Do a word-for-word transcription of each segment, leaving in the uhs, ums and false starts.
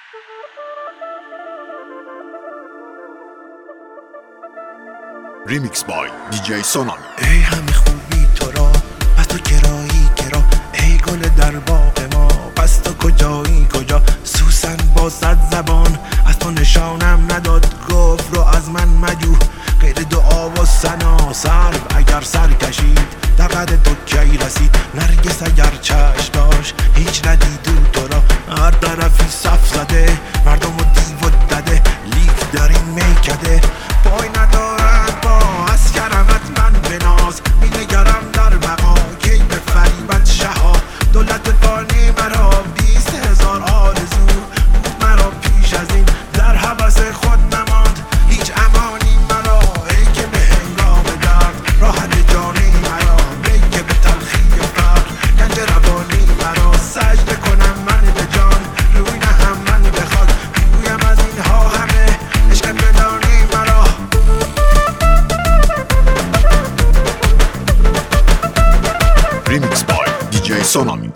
ریمیکس بای دی جی سونامی. ای همه خوبی تو را پس تو کرایی کرا، ای گل در باغ ما پس تو کجایی کجا. سوسن با صد زبان از تو نشانم نداد، گفت رو از من مجو غیر دعا و ثنا. سرو اگر سر کشید در قد تو کی رسید، نرگس اگر چشم داشت هیچ ندید او تو را. هر طرفی صف زده مردم و دیو و دده، لیک در این میکده پای ندارد با از کرمت من بناز. می نگرم در بقا کی به فریبت شها، دولت فانی مرا بیست هزار آرزو بود مرا پیش از این، در حوث خود نماند هیچ امانی مرا. ای که به هنگام درد راحت جانی مرا، ای که به تلخی فقر گنج روانی مرا. سجده کنم من به جان روی نهم من به خاک، بگویم از اینها همه عشق بدانی مرا. ریمیکس بای دی جی سونامی.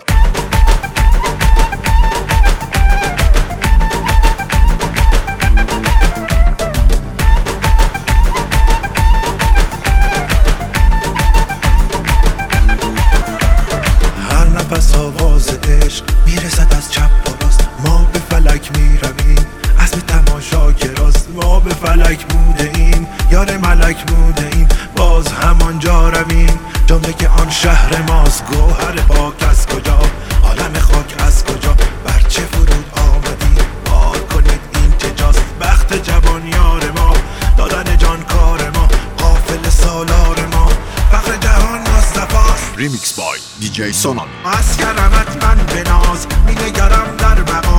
هر نفس آواز عشق میرسد از چپ و راست، ما به فلک میرویم اسم تماشا که راست. ما به فلک بوده ایم یار ملک بوده ایم، باز همانجا رویم جمله که آن شهر ماست. گوهر پاک از کجا، عالم خاک از کجا، بر چه فرود آمدی بار کنید این چجاست. بخت جوان یار ما، دادن جان کار ما، قافل سالار ما، فخر جهان مصطفاست. ریمیکس بای دی جی سونامی. از کرمت من بناز، می نگرم در بقا